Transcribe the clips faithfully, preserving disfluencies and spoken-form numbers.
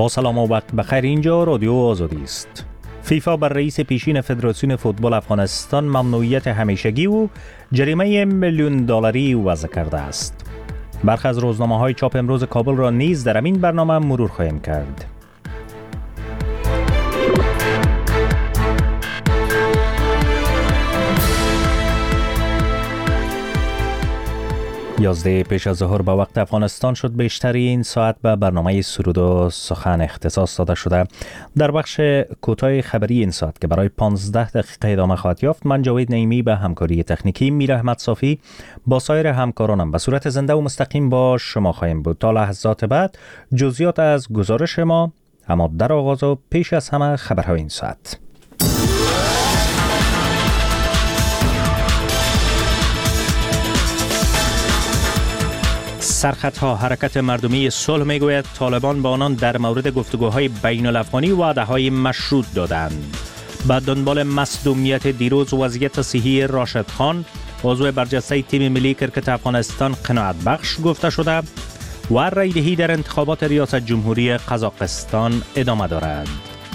با سلام و وقت بخیر، اینجا رادیو آزادی است. فیفا بر رئیس پیشین فدراسیون فوتبال افغانستان ممنوعیت همیشگی و جریمه میلیون دلاری وضع کرده است. برخی از روزنامه‌های چاپ امروز کابل را نیز در این برنامه مرور خواهیم کرد. یازده پیش از ظهر به وقت افغانستان شد. بیشتر این ساعت به برنامه سرود و سخن اختصاص داده شده. در بخش کوتاه خبری این ساعت که برای پانزده دقیقه ادامه خواهد یافت، من جاوید نعیمی به همکاری تکنیکی میر احمد صافی با سایر همکارانم به صورت زنده و مستقیم با شما خواهیم بود. تا لحظات بعد جزئیات از گزارش ما، اما در آغاز و پیش از همه خبرهای این ساعت. سرخطها حرکت مردمی صلح میگوید طالبان با آنان در مورد گفتگوهای بین الافغانی وعده‌های مشروط دادند. به دنبال مصدومیت دیروز وضعیت صحی راشد خان، عضو برجسته تیم ملی کرکت افغانستان، قناعت بخش گفته شده و رایدهی در انتخابات ریاست جمهوری قزاقستان ادامه دارد.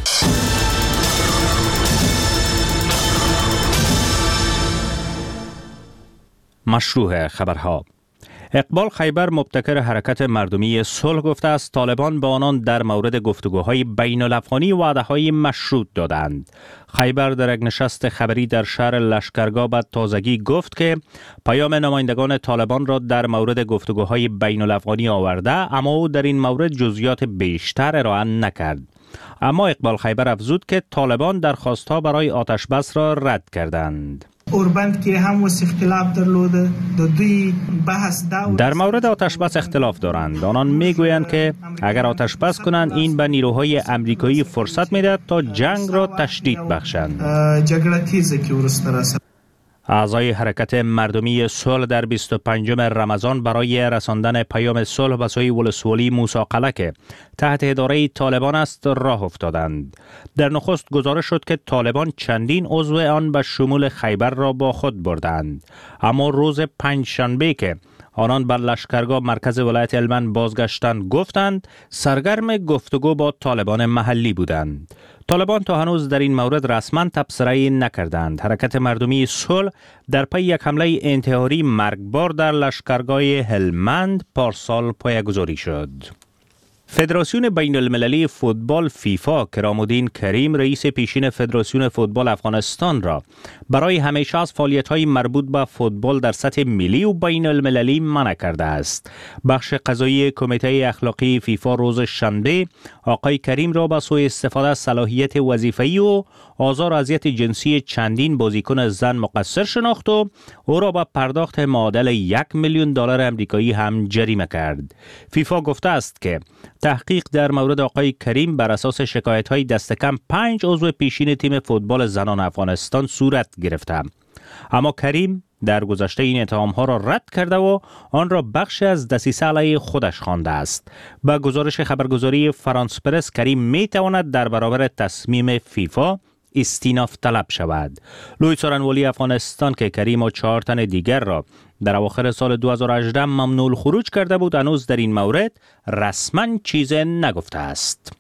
مشروع خبرها. اقبال خیبر، مبتکر حرکت مردمی صلح، گفته است طالبان با آنان در مورد گفتگوهای بین الافغانی وعده‌های مشروط دادند. خیبر در یک نشست خبری در شهر لشکرگاه به تازگی گفت که پیام نمایندگان طالبان را در مورد گفتگوهای بین الافغانی آورده، اما او در این مورد جزئیات بیشتر ارائه نکرد. اما اقبال خیبر افزود که طالبان درخواست‌ها برای آتش بس را رد کردند. اوربند که هم وس اختلاف درلوده دوی بحث داور در مورد آتش بس اختلاف دارند. آنان میگویند که اگر آتش بس کنند این به نیروهای امریکایی فرصت میدهد تا جنگ را تشدید بخشند. اعضای حرکت مردمی صلح در بیست و پنجم رمضان برای رساندن پیام صلح به سوی ولسوالی موسی قلعه که تحت اداره طالبان است راه افتادند. در نخست گزارش شد که طالبان چندین عضو آن به شمول خیبر را با خود بردند، اما روز پنجشنبه که آنان بر لشکرگاه مرکز ولایت هلمند بازگشتند گفتند سرگرم گفتگو با طالبان محلی بودند. طالبان تا هنوز در این مورد رسما تبصره‌ای نکردند. حرکت مردمی صلح در پی یک حمله انتحاری مرگبار در لشکرگاه هلمند پارسال پایه‌گذاری شد. فدراسیون بین المللی فوتبال فیفا کرامالدین کریم، رئیس پیشین فدراسیون فوتبال افغانستان را برای همیشه از فعالیت‌های مربوط به فوتبال در سطح ملی و بین المللی منع کرده است. بخش قضایی کمیته اخلاقی فیفا روز شنبه آقای کریم را به سوء استفاده از صلاحیت وظیفه‌ای و آزار و اذیت جنسی چندین بازیکن زن مقصر شناخت و او را به پرداخت معادل یک میلیون دلار آمریکایی هم جریمه کرد. فیفا گفته است که تحقیق در مورد آقای کریم بر اساس شکایت‌های دست کم پنج عضو پیشین تیم فوتبال زنان افغانستان صورت گرفته، اما کریم در گذشته این اتهام‌ها را رد کرده و آن را بخشی از دسیسه علیه خودش خوانده است. با گزارش خبرگزاری فرانس پرس، کریم می‌تواند در برابر تصمیم فیفا استیناف طلب شود. لوی څارنوالي افغانستان که کریم و چهار تن دیگر را در اواخر سال دو هزار و هجده ممنوع خروج کرده بود، هنوز در این مورد رسما چیزی نگفته است.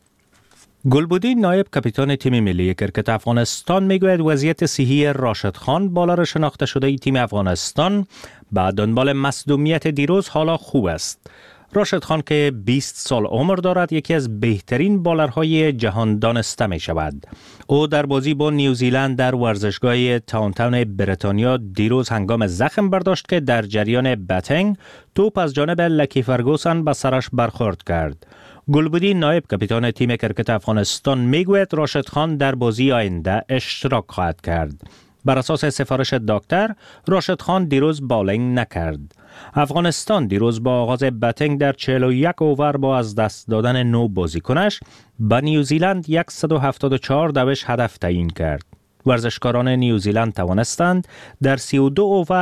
گلبودین، نایب کاپیتان تیم ملی کرکت افغانستان، میگوید وضعیت صحی راشد خان، بالر شناخته شده تیم افغانستان، به دنبال مصدومیت دیروز حالا خوب است. راشد خان که بیست سال عمر دارد، یکی از بهترین بالرهای جهان دانسته می شود. او در بازی با نیوزیلند در ورزشگاه تاونتاون بریتانیا دیروز هنگام زخم برداشت که در جریان بتینگ توپ از جانب لکی فرگوسن به سرش برخورد کرد. گلبودین، نایب کاپیتان تیم کرکت افغانستان، میگوید راشد خان در بازی آینده اشتراک خواهد کرد. بر اساس سفارش دکتر، راشد خان دیروز بالینگ نکرد. افغانستان دیروز با آغاز بتینگ در چهل و یک اوور با از دست دادن نو بازیکنش به نیوزیلند صد و هفتاد و چهار دوش هدف تعیین کرد. ورزشکاران نیوزیلند توانستند در سی و دو اوور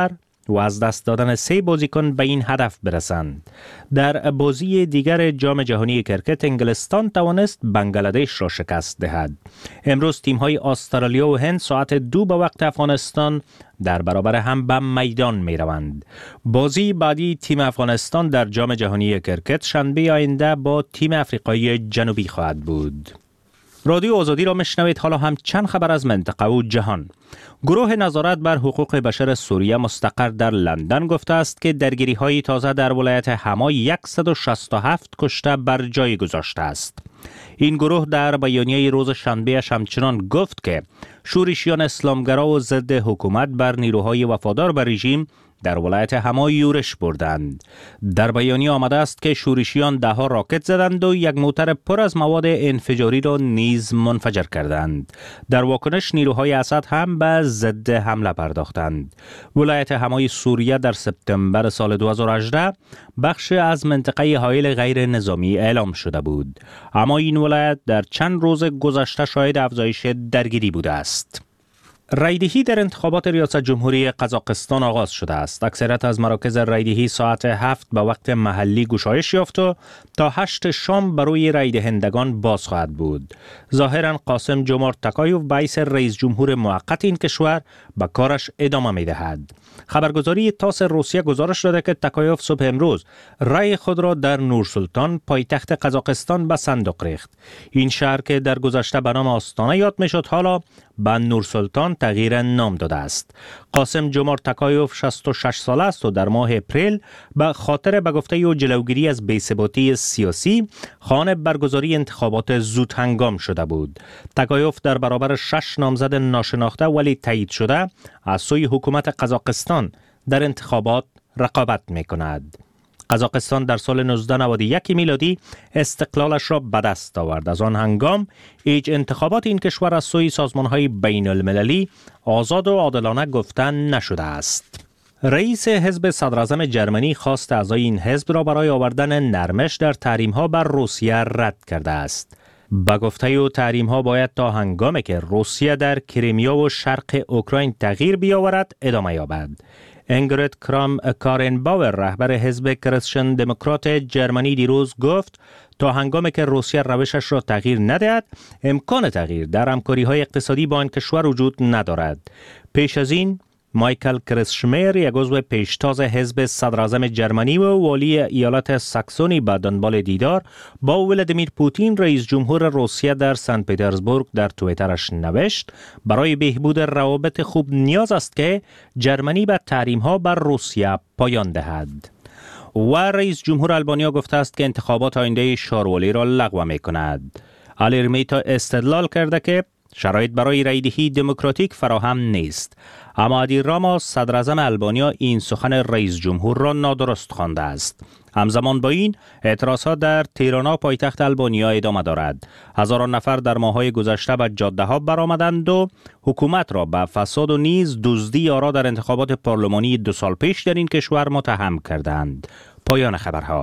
و از دست دادن سه بازیکن به این هدف برسند. در بازی دیگر جام جهانی کرکت انگلستان توانست بنگلادش را شکست دهد. امروز تیم‌های استرالیا و هند ساعت دو به وقت افغانستان در برابر هم به میدان می روند. بازی بعدی تیم افغانستان در جام جهانی کرکت شنبه آینده با تیم آفریقای جنوبی خواهد بود. رادیو آزادی را میشنوید. حالا هم چند خبر از منطقه و جهان. گروه نظارت بر حقوق بشر سوریه مستقر در لندن گفته است که درگیری‌های تازه در ولایت حما صد و شصت و هفت کشته بر جای گذاشته است. این گروه در بیانیه روز شنبه همچنان گفت که شورشیان اسلامگرا و ضد حکومت بر نیروهای وفادار به رژیم در ولایت حما یورش بردند. در بیانیه آمده است که شورشیان ده ها راکت زدند و یک موتر پر از مواد انفجاری را نیز منفجر کردند. در واکنش نیروهای اسد هم به ضد حمله پرداختند. ولایت حمای سوریه در سپتامبر سال دو هزار و هجده بخش از منطقه حائل غیر نظامی اعلام شده بود، اما این ولایت در چند روز گذشته شاهد افزایش درگیری بوده است. رایدهی در انتخابات ریاست جمهوری قزاقستان آغاز شده است. اکثریت از مراکز رایدهی ساعت هفت به وقت محلی گشایش یافت و تا هشت شام برای رای دهندگان باز خواهد بود. ظاهرا قاسم جمارت تاکایوف باعث رئیس جمهور موقت این کشور به کارش ادامه می دهد. خبرگزاری تاس روسیه گزارش داده که تاکایوف صبح امروز رای خود را در نورسلطان پایتخت قزاقستان به صندوق ریخت. این شهر که در گذشته به نام آستانه یاد می شد حالا به نورسلطان تغییر نام داده است. قاسم جمارت تاکایوف شصت و شش ساله است و در ماه اپریل به خاطر به گفته او جلوگیری از بی‌ثباتی سیاسی خواهان برگزاری انتخابات زود هنگام شده بود. تاکایوف در برابر شش نامزد ناشناخته ولی تایید شده از سوی حکومت قزاقستان در انتخابات رقابت می کند. قزاقستان در سال نوزده نود و یک میلادی استقلالش را به دست آورد. از آن هنگام هیچ انتخابات این کشور از سوی سازمان‌های بین المللی آزاد و عادلانه گفته نشده است. رئیس حزب صدراعظم جرمنی خواست اعضای این حزب را برای آوردن نرمش در تحریم‌ها بر روسیه رد کرده است. به گفته او تحریم‌ها باید تا هنگامی که روسیه در کریمیا و شرق اوکراین تغییر بیاورد ادامه یابد. انگریت کرام کارن باور رهبر حزب کریستین دموکرات جرمنی دیروز گفت تا هنگامی که روسیه روشش را تغییر ندهد امکان تغییر در همکاری‌های اقتصادی با آن کشور وجود ندارد. پیش از این مایکل کریسشمیر یک عضو پیشتاز حزب صدراعظم جرمنی و والی ایالت ساکسونی به دنبال دیدار با ولادیمیر پوتین رئیس جمهور روسیه در سن پترزبورگ در توییترش نوشت برای بهبود روابط خوب نیاز است که جرمنی به تحریم‌ها بر روسیه پایان دهد. و رئیس جمهور آلبانیا گفته است که انتخابات آینده شاروالی را لغو می‌کند. آلیرمیتا استدلال کرده که شرایط برای رایدهی دموکراتیک فراهم نیست، اما ادی راما صدراعظم آلبانیا این سخن رئیس جمهور را نادرست خوانده است. همزمان با این اعتراضات در تیرانا پایتخت آلبانیا ادامه دارد. هزاران نفر در ماه‌های گذشته به جاده‌ها برآمدند و حکومت را به فساد و نیز دزدی آرا در انتخابات پارلمانی دو سال پیش در این کشور متهم کردند. پایان خبرها.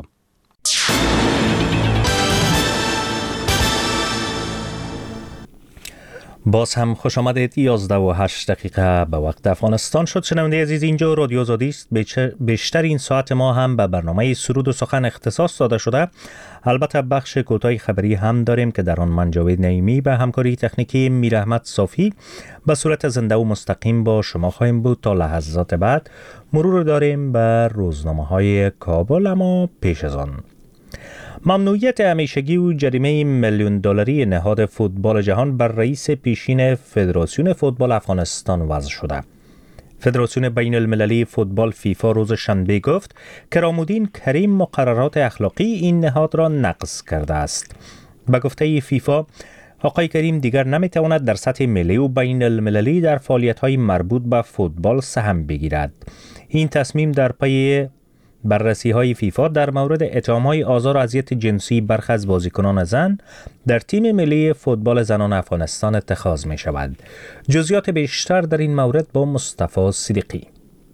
باز هم خوش آمدید. یازده و هشت دقیقه به وقت افغانستان شد. شنونده عزیز، اینجا رادیو آزادی است. بیشتر این ساعت ما هم به برنامه سرود و سخن اختصاص داده شده. البته بخش کوتاه خبری هم داریم که در آن من جاوید نعیمی به همکاری تکنیکی میر احمد صافی به صورت زنده و مستقیم با شما خواهیم بود تا لحظات بعد. مرور داریم به روزنامه‌های کابل، اما پیش از آن ممنوعیت همیشگی و جریمه میلیون دلاری نهاد فوتبال جهان بر رئیس پیشین فدراسیون فوتبال افغانستان وضع شده. فدراسیون بین المللی فوتبال فیفا روز شنبه گفت که رامودین کریم مقررات اخلاقی این نهاد را نقض کرده است. به گفته فیفا، آقای کریم دیگر نمیتواند در سطح ملی و بین المللی در فعالیت‌های مربوط به فوتبال سهم بگیرد. این تصمیم در پی بررسی های فیفا در مورد اتهام‌های آزار و اذیت جنسی برخی از بازیکنان زن در تیم ملی فوتبال زنان افغانستان اتخاذ می شود. جزئیات بیشتر در این مورد با مصطفی صدیقی.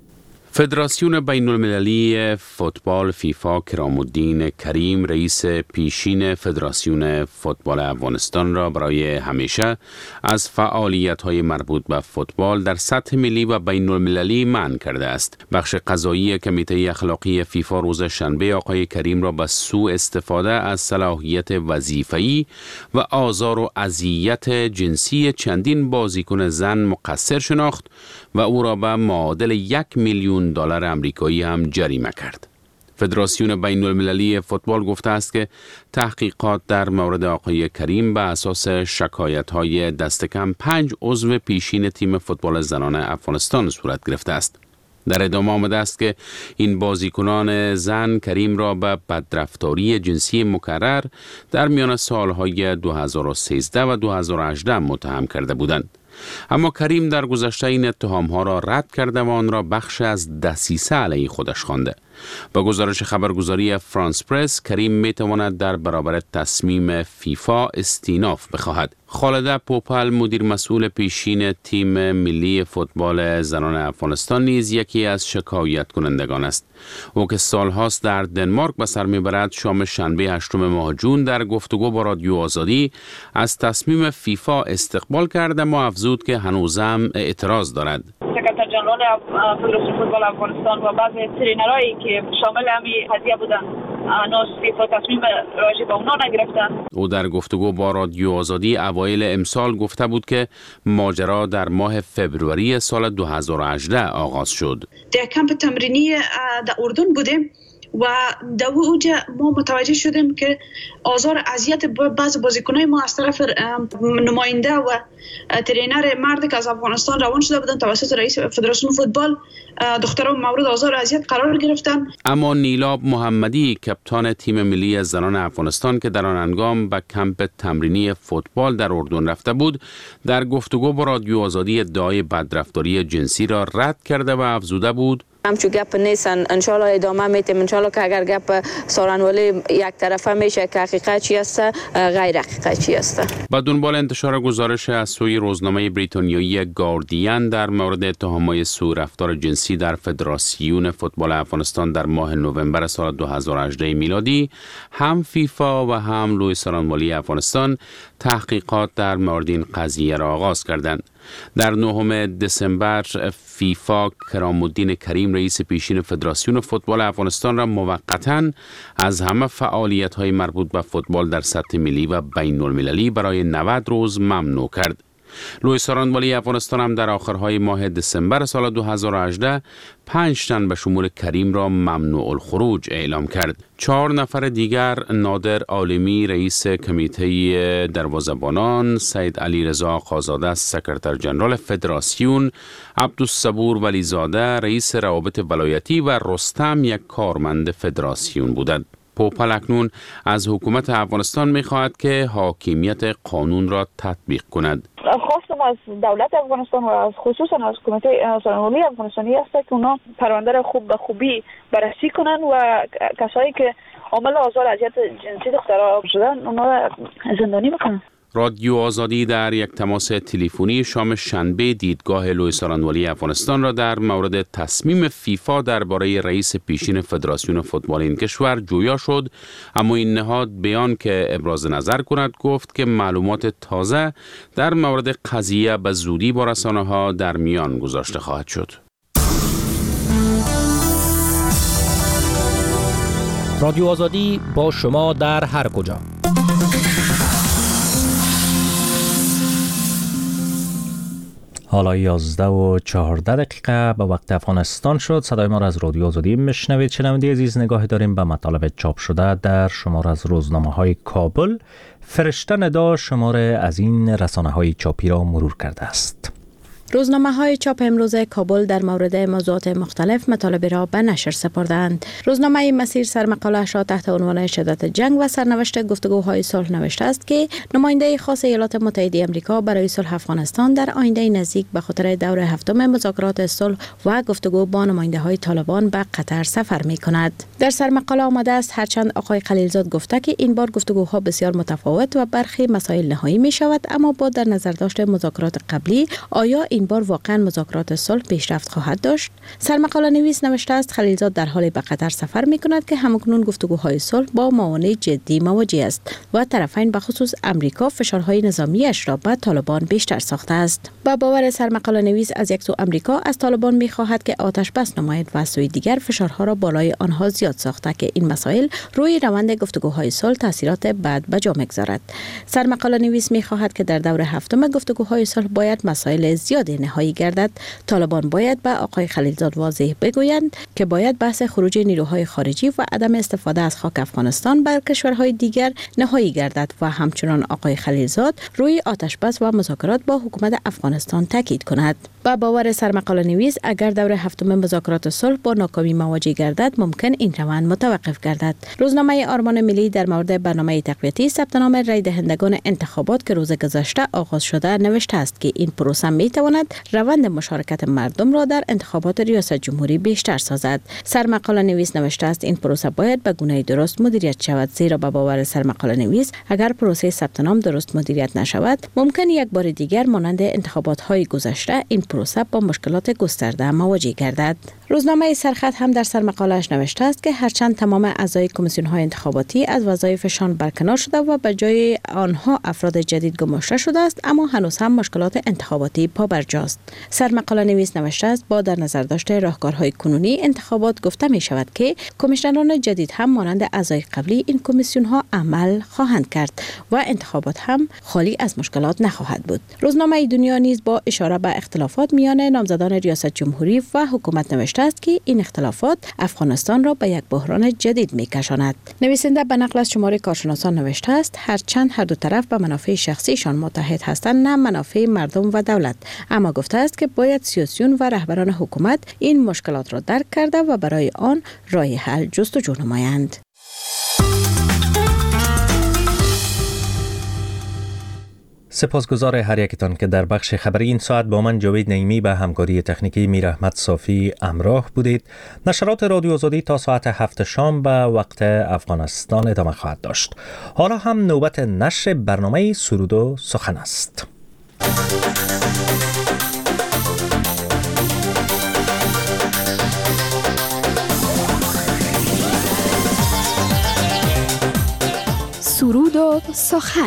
فدراسیون بین المللی فوتبال فیفا کرام الدین کریم رئیس پیشین فدراسیون فوتبال افغانستان را برای همیشه از فعالیت‌های مربوط به فوتبال در سطح ملی و بین المللی منع کرده است. بخش قضایی کمیته اخلاقی فیفا روز شنبه آقای کریم را به سوء استفاده از صلاحیت وظیفه‌ای و آزار و اذیت جنسی چندین بازیکن زن مقصر شناخت و او را به معادل یک میلیون دلار آمریکایی هم جریمه کرد. فدراسیون بین المللی فوتبال گفته است که تحقیقات در مورد آقای کریم به اساس شکایت‌های دست کم پنج عضو پیشین تیم فوتبال زنان افغانستان صورت گرفته است. در ادامه آمده است که این بازیکنان زن کریم را به بدرفتاری جنسی مکرر در میان سالهای دو هزار و سیزده و دو هزار و هجده متهم کرده بودند. اما کریم در گذشته این اتهام‌ها را رد کرده و آن را بخش از دسیسه علیه خودش خوانده. با گزارش خبرگزاری فرانس پرس، کریم میتواند در برابر تصمیم فیفا استیناف بخواهد. خالده پوپل، مدیر مسئول پیشین تیم ملی فوتبال زنان افغانستان، نیز یکی از شکایت کنندگان است. او که سالهاست در دنمارک به سر میبرد، شام شنبه هشتم ماه جون در گفتگو با رادیو آزادی از تصمیم فیفا استقبال کرد، اما افزود که هنوزم اعتراض دارد. سکرتر جنرال فدراسیون فوتبال افغانستان و بعضی ترینرایی که شامل همین قضیه بودن هنوز فیفا تصمیم راجع به اونا نگرفتن. او در گفتگو با رادیو آزادی اوایل امسال گفته بود که ماجرا در ماه فبروری سال دو هزار و هجده آغاز شد. در کمپ تمرینی در اردن بودیم و در اوجه ما متوجه شدیم که آزار اذیت بعض بازیکنای ما از طرف نماینده و ترینر مرد که از افغانستان روان شده بودن توسط رئیس فدراسیون فوتبال، دخترها مورد آزار اذیت قرار گرفتن. اما نیلاب محمدی، کپتان تیم ملی زنان افغانستان که در آن هنگام به کمپ تمرینی فوتبال در اردن رفته بود، در گفتگو با رادیو آزادی ادعای بدرفتاری جنسی را رد کرده و افزوده بود: همچو گپ نیستن، انشالله ادامه میتیم، انشالله که اگر گپ سارنوالی یک طرفه میشه که حقیقت چی است غیر حقیقت چی است. با دنبال انتشار گزارش از سوی روزنامه بریتانیایی گاردین در مورد اتهامات سوء رفتار جنسی در فدراسیون فوتبال افغانستان در ماه نوامبر سال دو هزار و هجده میلادی، هم فیفا و هم لوی سارنوالی افغانستان تحقیقات در مورد این قضیه را آغاز کردند. در نهم دسامبر فیفا کرام الدین کریم رئیس پیشین فدراسیون فوتبال افغانستان را موقتاً از همه فعالیت‌های مربوط به فوتبال در سطح ملی و بین المللی برای نود روز ممنوع کرد. لوی سارنوالی افغانستان هم در آخرهای ماه دسامبر سال دو هزار و هجده پنج تن به شمول کریم را ممنوع الخروج اعلام کرد. چهار نفر دیگر، نادر عالمی رئیس کمیته دروازه‌بانان، سید علی رضا آقازاده سکرتر جنرال فدراسیون، عبدالصبور ولیزاده رئیس روابط ولایتی و رستم یک کارمند فدراسیون بودند. پوپل اکنون از حکومت افغانستان می‌خواهد که حاکمیت قانون را تطبیق کند. خواستم از دولت افغانستان و از خصوصا از کمیته سارنوالی افغانستانی است که اونا پرونده را خوب به خوبی بررسی کنن و کسایی که عامل آزار اذیت جنسی دخترها شدن اونا را زندانی بکنن. رادیو آزادی در یک تماس تلفنی شام شنبه دیدگاه لوی سارنوالی افغانستان را در مورد تصمیم فیفا درباره رئیس پیشین فدراسیون فوتبال این کشور جویا شد، اما این نهاد بیان که ابراز نظر کند گفت که معلومات تازه در مورد قضیه به زودی با رسانه‌ها در میان گذاشته خواهد شد. رادیو آزادی با شما در هر کجا. حالا یازده و چهارده دقیقه به وقت افغانستان شد. صدای ما را از رادیو آزادی میشنوید. شنونده عزیز، نگاهی داریم به مطالب چاپ شده در شماره از روزنامه های کابل. فرشته ندا شماره از این رسانه های چاپی را مرور کرده است. روزنامه های چاپ امروز کابل در مورد موضوعات مختلف مطالب را به نشر سپردند. روزنامه مسیر سرمقاله‌اش را تحت عنوان شدت جنگ و سرنوشت گفتگوهای صلح نوشته است که نماینده خاص ایالات متحده آمریکا برای صلح افغانستان در آینده نزدیک به خاطر دور هفتم مذاکرات صلح و گفتگو با نماینده های طالبان به قطر سفر می کند. در سرمقاله آمده است هرچند آقای خلیلزاد گفته که این بار گفتگوها بسیار متفاوت و برخی مسائل نهایی می شود، اما با در نظر داشت مذاکرات قبلی آیا این این بار واقعا مذاکرات صلح پیشرفت خواهد داشت؟ سرمقاله نویس نوشته است خلیلزاد در حال به قطر سفر می کند که همکنون گفتگوهای صلح با موانع جدی مواجه است و طرفین به خصوص امریکا فشارهای نظامیش را به طالبان بیشتر ساخته است. با باور سرمقاله نویس از یک سو امریکا از طالبان می خواهد که آتش بس نماید و از سوی دیگر فشارها را بالای آنها زیاد ساخته که این مسائل روی روند گفتگوهای صلح تاثیرات بد به جا می‌گذارد. سرمقاله نویس می خواهد که در دور هفتم گفتگوهای صلح باید مسائل زیادی نهایی گردد. طالبان باید به آقای خلیلزاد واضح بگویند که باید بحث خروج نیروهای خارجی و عدم استفاده از خاک افغانستان بر کشورهای دیگر نهایی گردد و همچنان آقای خلیلزاد روی آتش بس و مذاکرات با حکومت افغانستان تاکید کند. با باور سرمقاله نویس اگر دور هفتم مذاکرات صلح با ناکامی مواجه گردد ممکن این روند متوقف گردد. روزنامه آرمان ملی در مورد برنامه تقویتی ثبت نام رای دهندگان انتخابات که روز گذشته آغاز شده نوشته است که این پروسه می تواند روند مشارکت مردم را در انتخابات ریاست جمهوری بیشتر سازد. سرمقاله نویس نوشته است این پروسه باید به گونه درست مدیریت شود، زیرا به باور سرمقاله نویس اگر پروسه ثبت نام درست مدیریت نشود ممکن یک بار دیگر مانند انتخابات های گذشته این پروسه با مشکلات گسترده مواجه گردد. روزنامه سرخط هم در سرمقاله‌اش نوشته است که هرچند تمام اعضای کمیسیون‌های انتخاباتی از وظایفشان برکنار شده و به جای آنها افراد جدید گماشته شده است، اما هنوز هم مشکلات انتخاباتی پابرجاست. سرمقاله نویس نوشته است با در نظر داشته راهکارهای کنونی انتخابات گفته می شود که کمیشنران جدید هم مانند اعضای قبلی این کمیسیون‌ها عمل خواهند کرد و انتخابات هم خالی از مشکلات نخواهد بود. روزنامه دنیا نیز با اشاره به اختلافات میان نامزدان ریاست جمهوری و حکومت نوشته است که این اختلافات افغانستان را به یک بحران جدید می‌کشاند. نویسنده به نقل از شماره کارشناسان نوشته است هرچند هر دو طرف به منافع شخصیشان متحد هستند نه منافع مردم و دولت، اما گفته است که باید سیاسیون و رهبران حکومت این مشکلات را درک کرده و برای آن راه حل جستجو نمایند. سپاسگزار هر یکتان که در بخش خبری این ساعت با من جاوید نعیمی به همکاری تکنیکی میر احمد صافی همراه بودید. نشرات رادیو آزادی تا ساعت هفت شام به وقت افغانستان ادامه خواهد داشت. حالا هم نوبت نشر برنامه سرود و سخن است. سرود و سخن.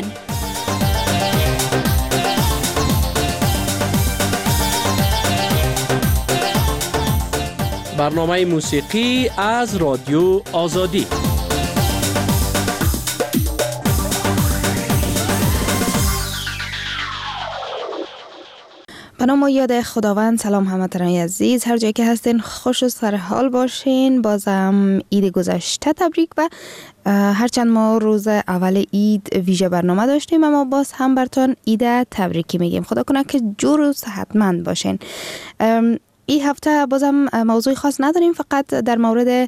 برنامه موسیقی از رادیو آزادی. به نام و یاد خداوند. سلام هموطنان عزیز، هر جایی که هستین خوش و سر حال باشین. بازم عید گذشته تبریک و هرچند ما روز اول عید ویژه برنامه داشتیم اما باز هم براتون عید تبریکی میگیم. خدا کنه که جور و صحتمند باشین. این هفته بازم موضوع خاص نداریم، فقط در مورد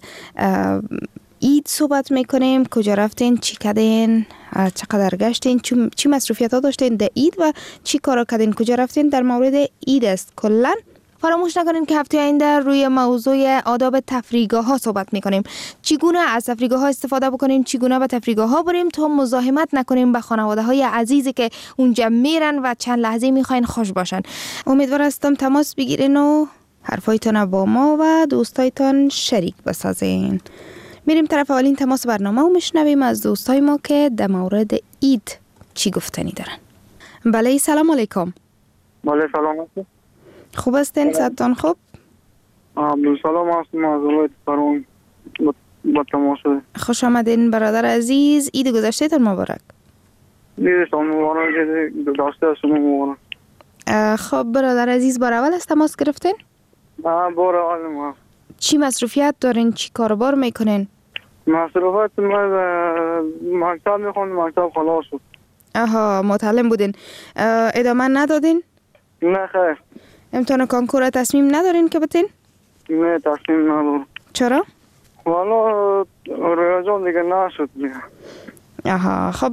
عید صحبت میکنیم. کجا رفتین، چی کردین، چقدر گشتین، چی مصروفیت ها داشتین در عید و چی کارا کردین، کجا رفتین. در مورد عید است. کلا فراموش نکنین که هفته آینده روی موضوع آداب تفریحگاه ها صحبت میکنیم. چگونه از تفریحگاه ها استفاده بکنیم، چگونه به تفریحگاه ها بریم تا مزاحمت نکنیم به خانواده های عزیزی که اونجا میرن و چند لحظه میخواین خوش باشن. امیدوار هستم تماس بگیرین و حرفایتان با ما و دوستایتان شریک بسازین. میریم طرف اولین تماس برنامه و میشنویم از دوستای ما که در مورد عید چی گفتنی دارن. بله، سلام علیکم. بله سلام علیکم. خوب هستین؟ صحتتان خوب؟ عبدالسلام هستم از ولایت فرون با تماس. خوش آمدین برادر عزیز. عید گذشته تان مبارک. عیدتان مبارک. داشته شما مبارک. خب برادر عزیز، بار اول از تماس گرفتین؟ نه بار اول ما. چی مصروفیت دارین؟ چی کاربار میکنین؟ مصروفیت من مکتب میخوندم، مکتب خلاص شد. آها، متعلم بودین. ادامه ندادین؟ نه خیر. امتحان کنکور تصمیم ندارین که بتین؟ نه تصمیم ندارم. چرا؟ والا ریاضیام دیگه نشد دیگه. آها، خب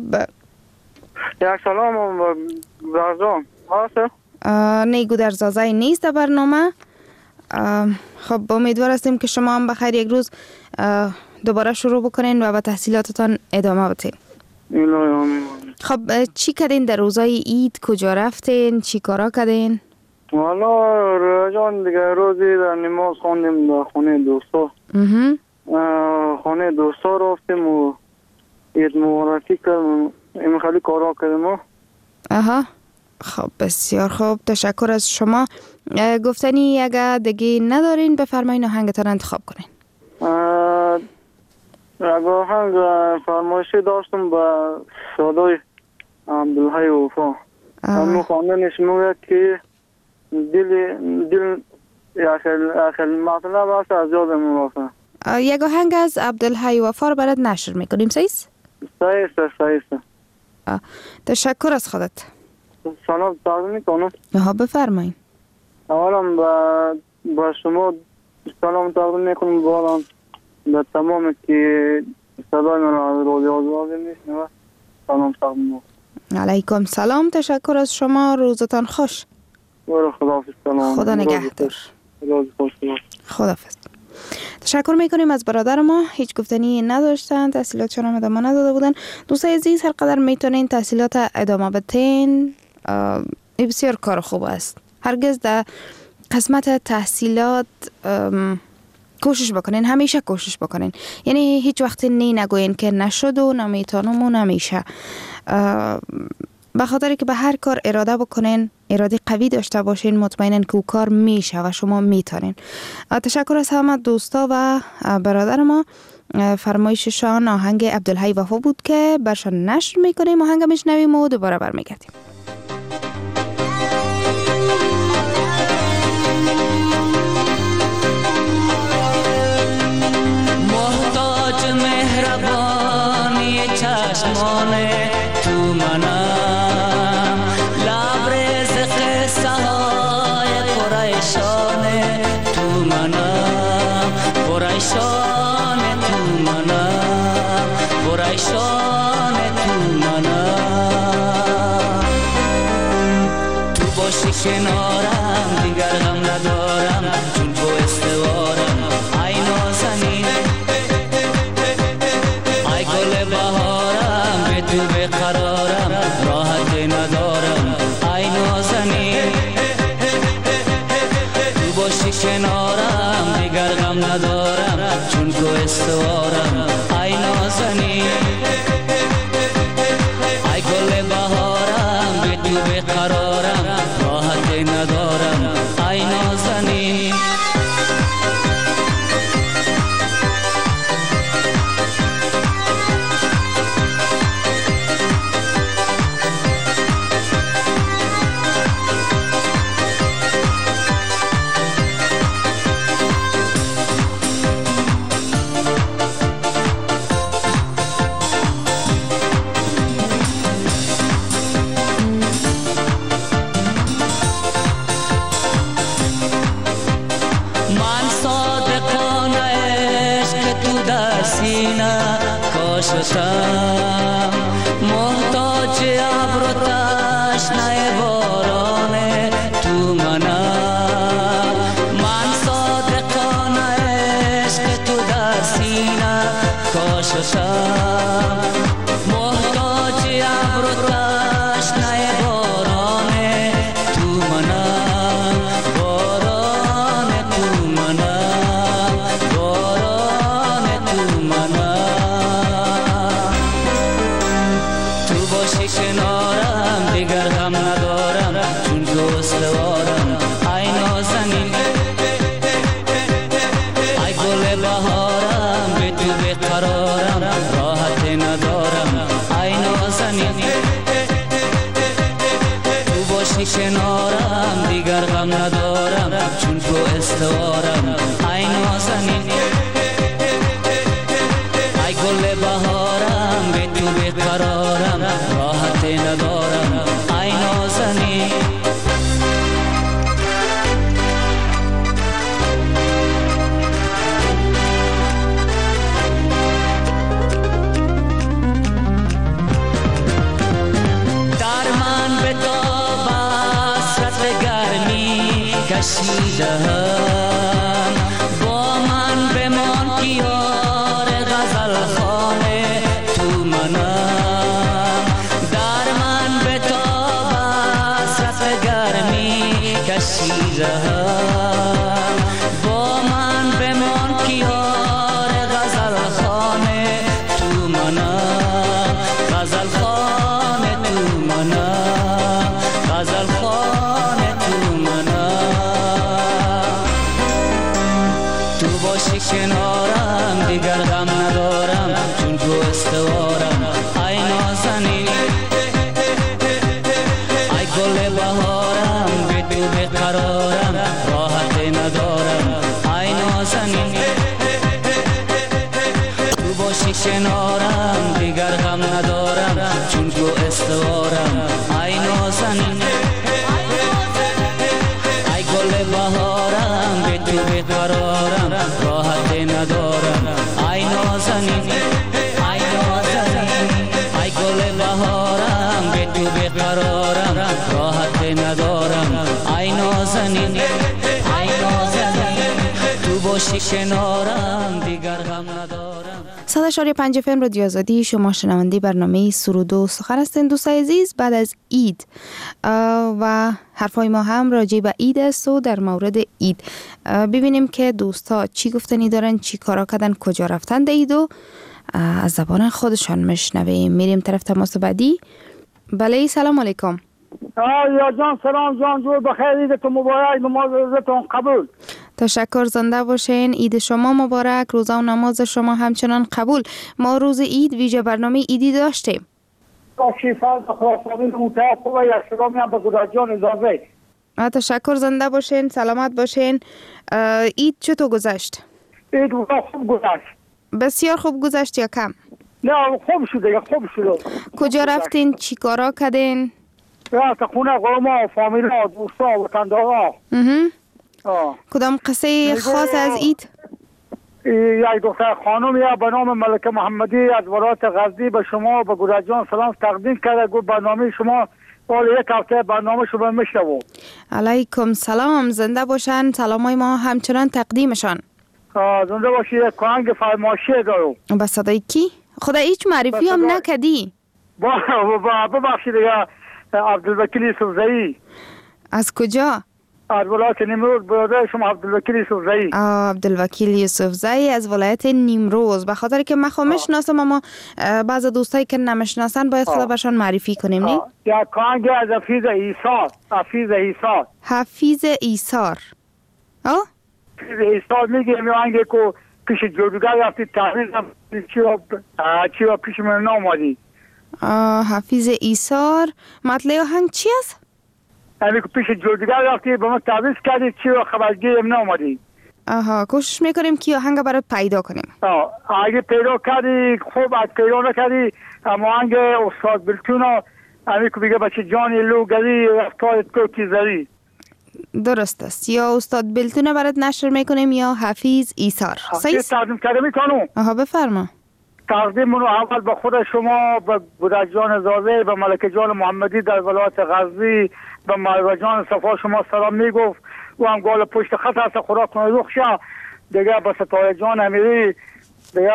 یک سلام برزان هست؟ نه گودرزازه نیست در برنامه. خب امیدوار هستیم که شما هم بخیر یک روز دوباره شروع بکنین و به تحصیلاتتان ادامه بدین. الهی آمین. خب چی کردین در روزای عید؟ کجا رفتین؟ چی کارا کردین؟ والا رجان دیگه روزی در نماز خوندیم در خونه دوستا. خونه دوستا رفتیم و عید مبارکی کردیم. این خیلی کارا کردیم. آها. خب بسیار خوب، تشکر از شما. گفتنی اگه دیگه ندارین بفرمایین آهنگتان انتخاب کنین. اگه آهنگ فرمایشی داشتم با صدای عبدالحی وفا. اما خواندنش موید که دل دل اخل مطلب است از یادم میرسه. یک آهنگ از عبدالحی وفا رو برات نشر میکنیم. سیس؟ سیس سیس. تشکر از خودت. سلام تقدیم میکنم. ها بفرمایید. اولا با با شما سلام تقدیم میکنم، بعدم به تمام که صدای من از رادیو آزادی میشنوه سلام تقدیم میکنم. علیکم سلام، تشکر از شما، روزتان خوش. برو خداحافظ. سلام. خدا نگهدار. روز خوش. خداحافظ. تشکر میکنیم از برادر ما، هیچ گفتنی نداشتن، تحصیلاتشون هم ادامه نداده بودن. دوستای عزیز هر قدر میتونین تحصیلات ادامه بدین، بسیار کار خوب است. هرگز در قسمت تحصیلات کوشش بکنین، همیشه کوشش بکنین، یعنی هیچ وقت نی نگوین که نشد و نمیتونم و نمیشه، به خاطر که به هر کار اراده بکنین، اراده قوی داشته باشین، مطمئنن که او کار میشه و شما میتونین. تشکر از همه دوستا و برادر ما. فرمایششان آهنگ عبدالحی وفا بود که برشان نشر میکنیم. آهنگ میشنویم و دوباره برمیگردیم. محتاج مهربانی چشمان تو منم، لبریز قصه های پریشان تو منم، پریشان تو منم، پریشان تو منم. تو باشی کنارم دیگر غم ندارم، چون تو استوارم ای نازنین، ای گل بهارم، به تو بقرارم راحت ندارم ای نازنین. تو باشی کنارم دیگر غم ندارم، چون تو استوارم ای نازنین، ای گل بهارم، به تو بقرارم راحت ندارم ای نازنین. محتاج ابر و تشنه باران تو منم، من صادقانه عشق تو در سینه کاشتم. محتاج ابر و تشنه باران تو منم، باران تو منم، باران تو منم. کنارم دیگر غم ندارم، چون تو استوارم ای نازنین، ای گل بهارم، به تو بقرارم راحت ندارم ای نازنین. تو باشی کنارم دیگر غم ندارم، چون تو استوارم ای نازنین، ای گل بهارم، به تو بقرارم راحت ندارم ای نازنین. در من به تاب حسرت گرمی کشیدم، با من بمان که یار غزل خانه تو منم. در من به تاب حسرت گرمی کشیدم، می‌دهم با من بمان که یار غزل خانه تو منم غزل خانه تو منم غزل خانه تو منم تو باشی کنارم دیگر غم ندارم چون تو استوارم ای نازنین ای گل بهارم به تو بقرارم راحت ندارم ای نازنین تو باشی کنارم دیگر غم ندارم چون تو استوارم ای نازنین ای گل بهارم به تو بقرارم راحت ندارم ای نازنین ای نازنین ای گل بهارم به تو بقرارم راحت ندارم ای نازنین ای نازنین تو باشی کنارم دیگر غم ندارم. صد و شش پنج اف ام رادیو آزادی، شما شنونده برنامه سرود و سخن هستین. دوستای عزیز، بعد از عید و حرفای ما هم راجع به عید است و در مورد عید ببینیم که دوستا چی گفتنی دارن، چی کارا کردن، کجا رفتن در عید و از زبان خودشان مشنویم. میریم طرف تماس بعدی. بله، سلام علیکم. یا جان سلام جان، جور بخیر، عیدتون مبارک، نماز روزتون قبول. تشکر، زنده باشین. عید شما مبارک، روزه و نماز شما همچنان قبول. ما روز عید ویژه برنامه عیدی داشتیم. شیفا خداوند متعال خوبه، یا سلامی هم به خدا جان اجازه. تشکر، زنده باشین، سلامت باشین. عید چطور گذشت؟ عید خوب گذشت. بسیار خوب گذشت یا کم؟ نه خوب شده، یا خوب شده. کجا رفتین؟ چی کارا کردین؟ رفت خونه قوما، فامیلا، دوستا، وطندارا. کدام قصه خاص از عید؟ یک دختر خانم یا به نام ملکه محمدی از ولایت غزنی به شما به گوراجان سلام تقدیم کرده. گفت برنامه شما حال یک هفته برنامه شما میشنوم. علیکم سلام، زنده باشن. سلامای ما همچنان تقدیمشان. زنده باشی. یک کانگ فرمایشی دارم. با صدای کی؟ خدا هیچ معرفی هم نکدی. با ببخشید یا عبدالوکیل یوسفزئی. از کجا؟ از ولایت نیمروز، برادر شما عبدالوکیل یوسفزئی. عبدالوکیل یوسفزئی از ولایت نیمروز. به خاطر که من خو میشناسم اما بعضی دوستایی که نمیشناسن باید خدا برشان معرفی کنیم. نی؟ یا کانگ از حفیظ ایثار. حفیظ ایثار. حفیظ ایثار. آه؟ حفیظ ایثار میگیم یا انگه که پیش جادوگر رفتی تحویل چی را پیش من نامادی. حفیظ ایثار. مطلع آهنگ چی است؟ امی که پیش جادوگر رفتی به ما تعویض کردی چی را خبرگیر نامادی. آها، کوشش میکنیم که آهنگ برات پیدا کنیم. آه، اگه پیدا کردی خوب، از پیدا نکردی اما آهنگ استاد بلتونا امی که بگه بچه جانی لوگری رفتارت کوکی زری. درست است. یا استاد بلتونه برات نشر میکنیم یا حفیظ ایثار. صحیح تقدیم کرده میکنم. آها، بفرما. تقدیم رو اول به خود شما، به بودک جان زازه، به ملکه جان محمدی در ولایت غزنی، به مروه جان صفا شما سلام میگفت. و هم گال پشت خط هست خدا کنه رخشه. دیگه به ستاره جان امیری، دیگه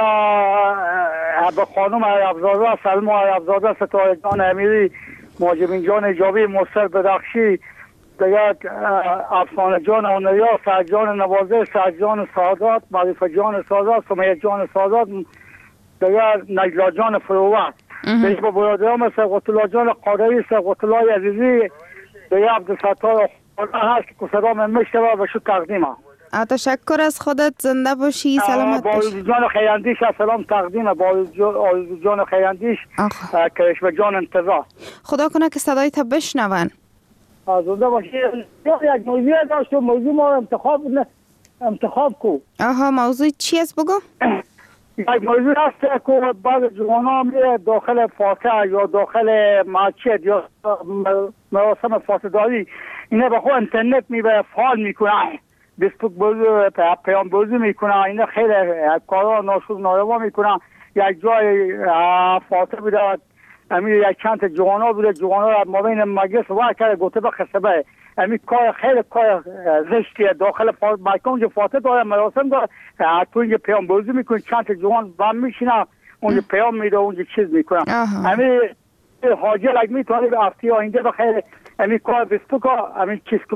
به خانم عربزاده، سلمو عربزاده، ستاره جان امیری، ماجبین جان اجابی، مصر بدخشی، دیگه افسانه جان اونریا، سرجان نوازه، سرجان سادات، معرفه جان سادات، سمیه جان سادات، دیگه نجلا جان فروت. دیگه با برادرام مثل قطلا جان قادری، قطلای عزیزی، دیگه عبدالستار هست که صدام میشتوه و شو تقدیمه. تشکر از خودت، زنده باشی، سلامت باشی. با جان خیراندیش سلام تقدیمه، با جان خیراندیش کرشم جان انتظار. خدا کنه که صدای تا بشنون. زنده باشی. یک موضوع داشت و موضوع ما انتخاب انتخاب کو. آها، موضوع چی است بگو؟ یک موضوع هست که بعض جوانان میره داخل فاتحه یا داخل مسجد یا مراسم فاتحه‌داری، اینا به خود اینترنت میبره فعال میکنه، فیسبوک بازی، پیام بازی میکنه، اینا خیلی کارا ناشور ناروا میکنه. یک جای فاتحه بیده امیر یک چند تا جوانا بوده، جوانا را مابین مجلس وای کرده گفته به خسبه امیر کار خیلی کار زشتیه داخل مکان اونجا فاتحه داره، مراسم داره، تو اینجا پیام بازی میکنه، چند تا جوان بم میشینه اونجا پیام میده، اونجا چیز میکنه. امیر حاجه لگ میتونه به هفته آینده بخیر امیر کار فیسبوک ها امیر چیز کو بخیر.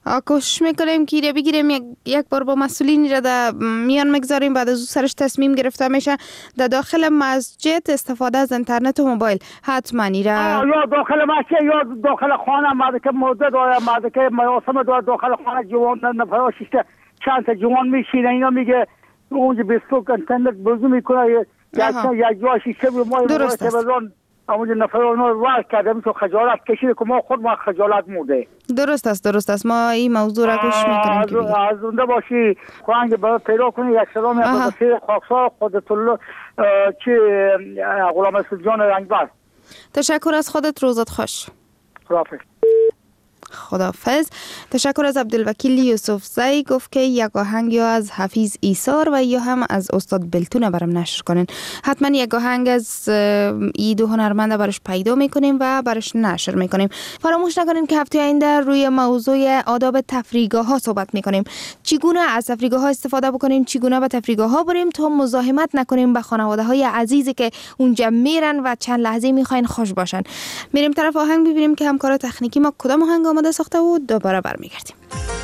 کوشش میکنیم که ایره بگیریم یک, یک بار با مسئولین را در میان مگذاریم، بعد از او سرش تصمیم گرفته میشه. در داخل مسجد استفاده از اینترنت و موبایل حتما ایره یا داخل مسجد یا داخل خانه ماده که موده داره، ماده که مراسم داره، داخل خانه جوان نفراشیسته چند تا جوان میشینه، اینا میگه اونجا بیستوک اینترنت بازی میکنه یک یک جا شیشه و ما درست است. اونجا نفران رو ورک کرده میتون خجالت کشیده که ما خود ما خجالت موده. درست است درست است. ما این موضوع را گوش میکنیم که بگیم از اونده باشی خوانگ برای پیدا کنی. یک سلام یک بسیر خاکسار خودت الله چی غلام اسد جان رنگبر. تشکر از خودت، روزت خوش. خداحافظ. خداحافظ. تشکر از عبدالوکیل یوسف زی، گفت که یک آهنگ یا از حفیظ ایثار و یا هم از استاد بلتونه برام نشر کنین. حتما یک آهنگ از ای دو هنرمنده برش پیدا میکنیم و برش نشر میکنیم. فراموش نکنین که هفته آینده روی موضوع آداب تفریحگاه ها صحبت میکنیم. چگونه از تفریحگاه ها استفاده بکنیم، چگونه به تفریحگاه ها بریم تا مزاحمت نکنیم به خانواده های عزیزی که اونجا میرن و چند لحظه میخواین خوش باشن. میریم طرف آهنگ ببینیم که همکار تکنیکی ما کدام آهنگ آماده ساخته و دوباره برمیگردیم.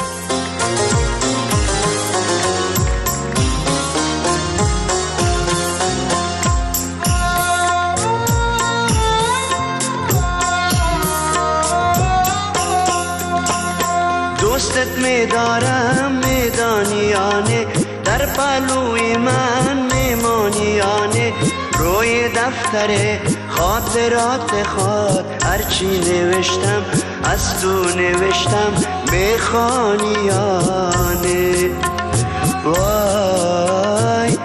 دوستت میدارم میدانیانه، در پلوی من میمانیانه، روی دفتر خاطرات خود هرچی نوشتم از تو نوشتم میخوانیانه، وای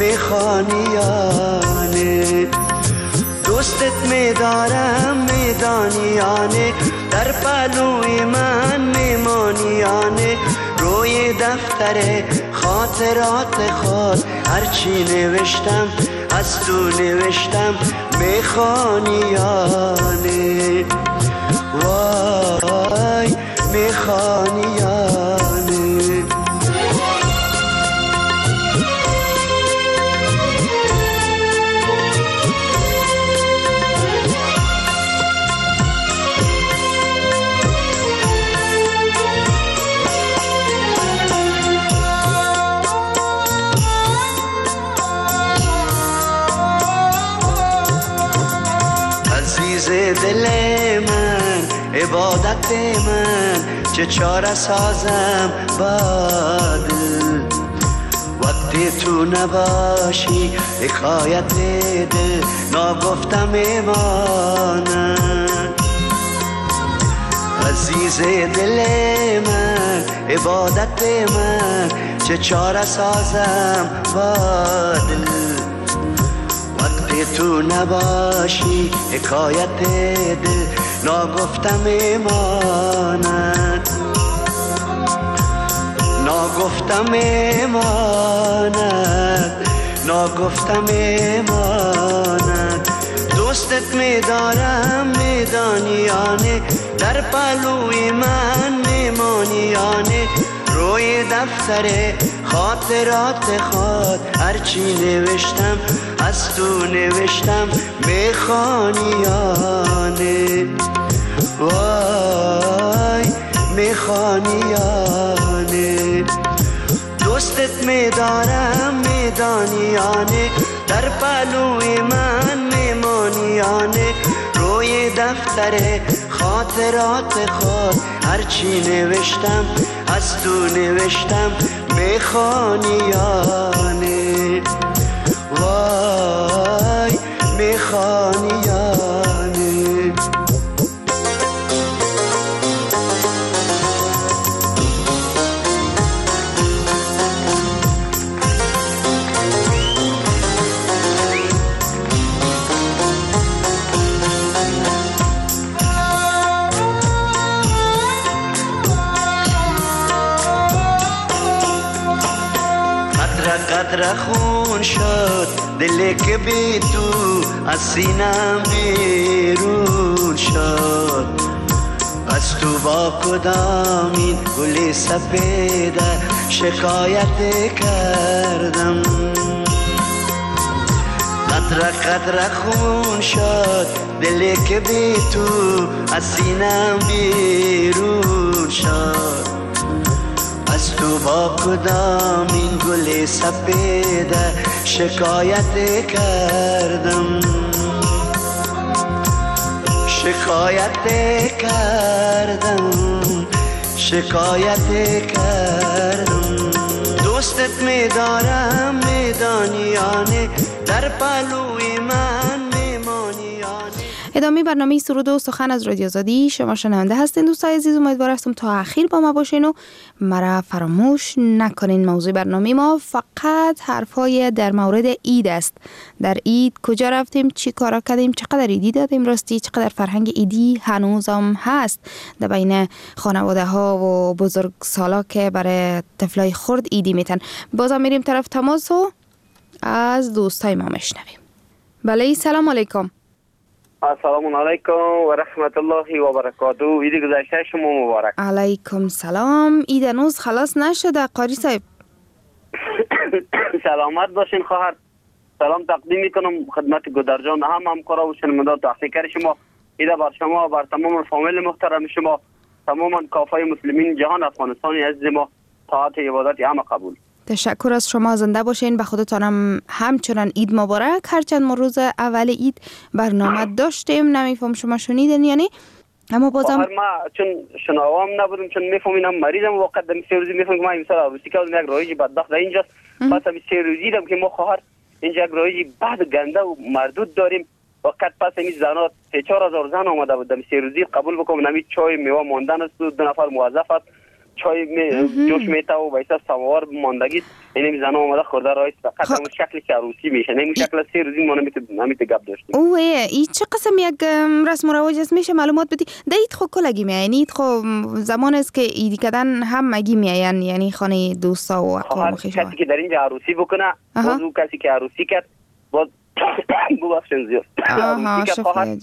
میخوانیانه. دوستت میدارم میدانیانه، در پلوی من میمانیانه، روی دفتر خاطرات خود هرچی نوشتم از تو نوشتم میخوانیانه، وای میخوانیانه. عزیز دل من، عبادت من، چه چاره سازم با دل، وقتی تو نباشی حکایت دل ناگفتم ایمانم. عزیز دل من، عبادت من، چه چاره سازم با دل، وقتی تو نباشی حکایت دل ناگفتم ایمانت، ناگفتم ایمانت، ناگفتم ایمانت. دوستت میدارم میدانیانه، در پلوی من میمانیانه، روی دفتر خاطرات خود هرچی نوشتم از تو نوشتم میخوانیانه، وای میخوانیانه. دوستت میدارم میدانیانه، در پلوی من میمانیانه، روی دفتر خاطرات خود هرچی نوشتم از تو نوشتم میخوانیانه، وای میخوانیانه. قدر خون شد دلی که بی تو از سینم بیرون شد، از تو با کدامین گلی سپیده شکایت کردم. قدر قدر خون شد دلی که بی تو از سینم بیرون شد، تو با کدامین گل سپید شکایت کردم شکایت کردم شکایت کردم دوستت میدارم میدانیانه در پلوی من میمانیانه. ادامه برنامه سرود و سخن از رادیو آزادی شما شنونده هستین دوستای عزیز. امیدوار هستم تا اخیر با ما باشین و مرا فراموش نکنین. موضوع برنامه ما فقط حرفای در مورد عید است. در عید کجا رفتیم، چی کارا کردیم، چقدر عیدی دادیم، راستی چقدر فرهنگ عیدی هنوزم هست در بین خانواده ها و بزرگ سالا که برای طفلای خرد عیدی میتن. بازم میریم طرف تماس و از دوستای ما میشنویم. بله سلام علیکم. السلام علیکم و رحمت الله و برکاته. عید گذشته شما مبارک. علیکم سلام. عید هنوز خلاص نشده قاری صاحب. سلامت باشین خواهر. سلام تقدیم میکنم خدمت گودرجان هم همکارا و شنوندگان تحقیقی شما. عید بر شما، بر تمام فامیل محترم شما، تمام کافه مسلمین جهان افغانستان عزیز ما. طاعت عبادت همه قبول. تشکر از شما. زنده باشین. به خودتانم همچنان عید مبارک. هرچند ما روز اول عید برنامه داشتیم، نمیفهم شما شنیدین یعنی، اما بازم ما چون شنوام نبودم، چون میفهمینم مریضم وقت دم سه روزی میفهمم ما امسال عروسی کردم یک رایج بدبخت اینجاست. پس هم سه روزی دیدم که ما خواهر اینجا یک رایج بعد گنده و مردود داریم. وقت پس این زنا سه چهار هزار زن آمده بود دم سه روزی قبول بکنم. نمی چای میوه ماندن است، دو نفر موظف است، چای می جوش میته و وایسا سماوار ماندگی اینم زنا اومده خورده رایس فقط همون شکلی که عروسی میشه. نمی شکل سه روزی ما نمیتونیم نمیت گپ داشتیم. اوه ای چه قسم یک رسم و رواج است میشه معلومات بدی. دید خو کلگی میاین عید خو زمان است که عید کردن هم مگی میاین یعنی خانه دوستا و اقوام خویشاوند. کسی که در اینجا عروسی بکنه باز اون کسی که عروسی کرد باز ببخشید زیاد عروسی که خواهد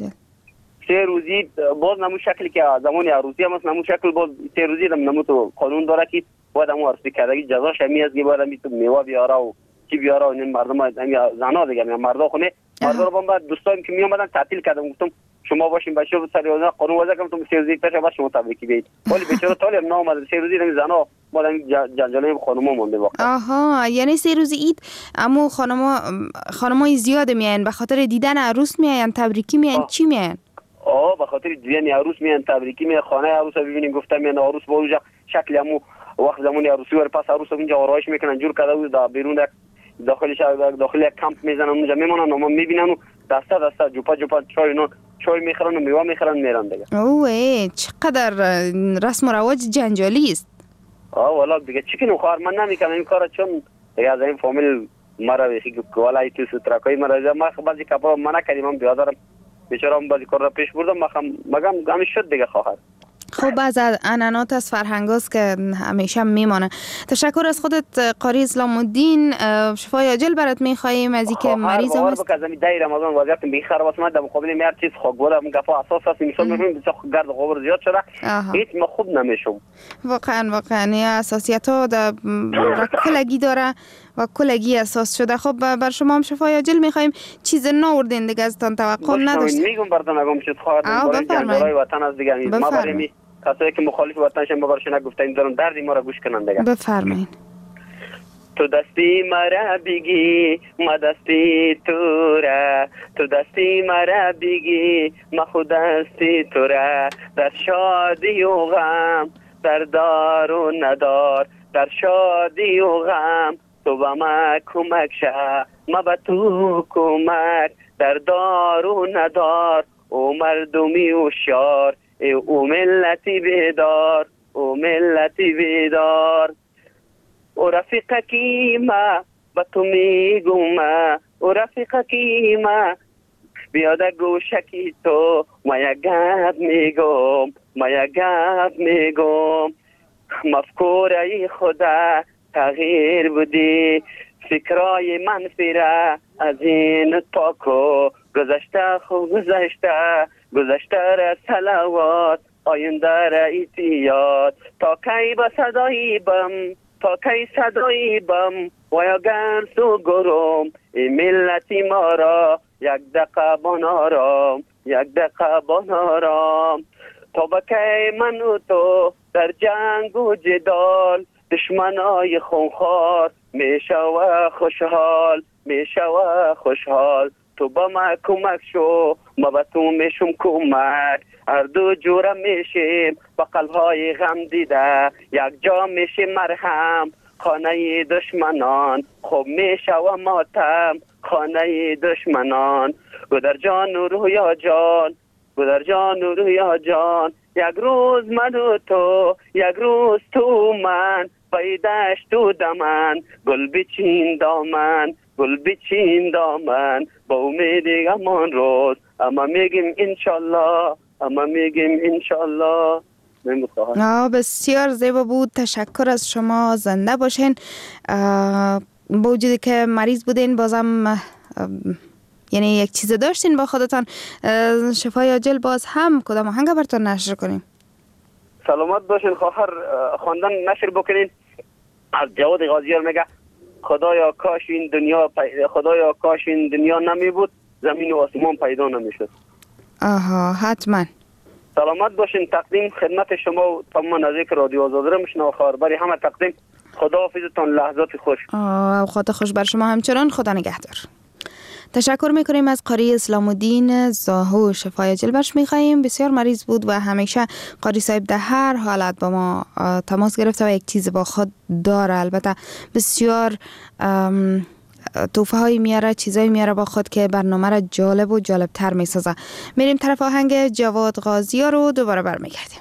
سه روزی باز نمو شکلی که زمان عروسی هم است نمو شکل باز سه روزی هم نمو تو قانون داره که باید همون عروسی کردگی جزاش همی از که باید همی تو میوه بیاره و چی بیاره و این مردم همی زنا دیگه مردا خونه مردا رو با بعد دوستایم که می اومدن تعطیل کردم گفتم شما باشین بچه رو سری وزن قانون وضع کنم تو سه روزی پیش باش شما تبریکی بیایید ولی بیچاره طالی هم نامد سه روزی همی زنا باید همی جنجاله خانوما مونده واقعا. آها یعنی سه روزی عید اما خانما خانمای زیاد میاین به خاطر دیدن عروس میاین تبریکی میاین چی میاین؟ آه به خاطر دیدن عروس میان تبریکی میان خانه عروس رو ببینیم گفتم میان عروس با شکلی همو وقت زمانی عروسی ور پس عروس اونجا آرایش میکنن جور کرده بود در بیرون داخل شهر داخل یک کمپ میزنن اونجا میمونن و ما میبینن و دسته دسته جوپا جوپا چای نو چای میخرن و میوه میخرن میرن دیگه. اوه چقدر رسم و رواج جنجالی است. آه والا دیگه چی کنم خواهر من نمیکنم این کارا چون دیگه از این فامیل مرا بخی والا تو سترکای مرا ما بعضی کپا منع کردیم من بیادرم بیچاره هم بازی کار را پیش بردم مخم مگم گمی شد دیگه خواهد. خب از انانات از فرهنگاست که همیشه میمانه. تشکر از خودت قاری اسلام الدین. شفای عاجل برات میخواهیم از اینکه مریض هم است. خواهر دای رمضان وضعیت بیخار واسه من در مقابل میار چیز خوب بودم گفا اساس است مثلا میگم بسیار گرد غبار زیاد شده هیچ ما خوب نمیشم. واقعا واقعا یا اساسیت ها در کلگی داره و کلگی اساس شده. خب بر شما هم شفای عاجل میخواهیم. چیز نوردین دیگه ازتان توقع نداشتیم. میگم براتون نگم چیز خواهر برای وطن از دیگه ما برای کسایی که مخالف وطنشن ببرشن نگفتن دارن دردی ما را گوش کنن دیگه. بفرمایید. تو دستی مرا بگی ما دستی تو را تو دستی مرا بگی ما خود دستی تو را در شادی و غم در دار و ندار در شادی و غم تو با ما کمک شه ما با تو کمک در دار و ندار او مردمی و شار او ملتی بیدار او ملتی بیدار او رفیقه کی ما با تو میگم او رفیقه کی ما بیاده گوشکی تو ما یک گپ میگم ما یک گپ میگم مفکوره خدا تغییر بودی فکرای منفی را از این پاکو گذشته خوب گذشته گذشته را صلوات آینده را ایتیاد تا کی با صدایی بم تا کی صدایی بم و یا گرس و گرم این ملتی ما را یک دقیقه بانارام یک دقیقه بانارام تا با کی من و تو در جنگ و جدال دشمنای خونخوار میشوه خوشحال میشوه خوشحال تو با ما کمک شو ما با تو میشم کمک هر دو جوره میشیم با قلبهای غم دیده یک جا میشیم مرهم خانه دشمنان خوب میشوه ماتم خانه دشمنان گودر جان و رویا جان گودر جان و رویا جان یک روز من و تو یک روز تو من پیداش تو دمن گل بچین دامن گل بچین دامن با امید همان روز اما میگیم انشالله اما میگیم انشالله. آه بسیار زیبا بود. تشکر از شما. زنده باشین. با وجودی که مریض بودین بازم یعنی یک چیز داشتین با خودتان، شفای عاجل باز هم کدام آهنگ براتون نشر کنیم؟ سلامت باشین خواهر. خواندن نشر بکنین. از جواد غازیار میگه خدایا کاش این دنیا پی... خدایا کاش این دنیا نمی بود زمین و آسمان پیدا نمیشد. آها حتما. سلامت باشین. تقدیم خدمت شما و تمام نزدیک رادیو آزادی میشنم خواهر. برای همه تقدیم. خداحافظتان. لحظات خوش. آه اوقات خوش بر شما همچنان. خدا نگهدار. تشکر میکنیم از قاری اسلام الدین زاهو. شفای عاجل برش میخواییم. بسیار مریض بود و همیشه قاری صاحب در هر حالت با ما تماس گرفته و یک چیز با خود داره. البته بسیار توفه های میاره، چیزایی میاره با خود که برنامه را جالب و جالب تر میسازه. میریم طرف آهنگ جواد غازیار رو دوباره برمیگردیم.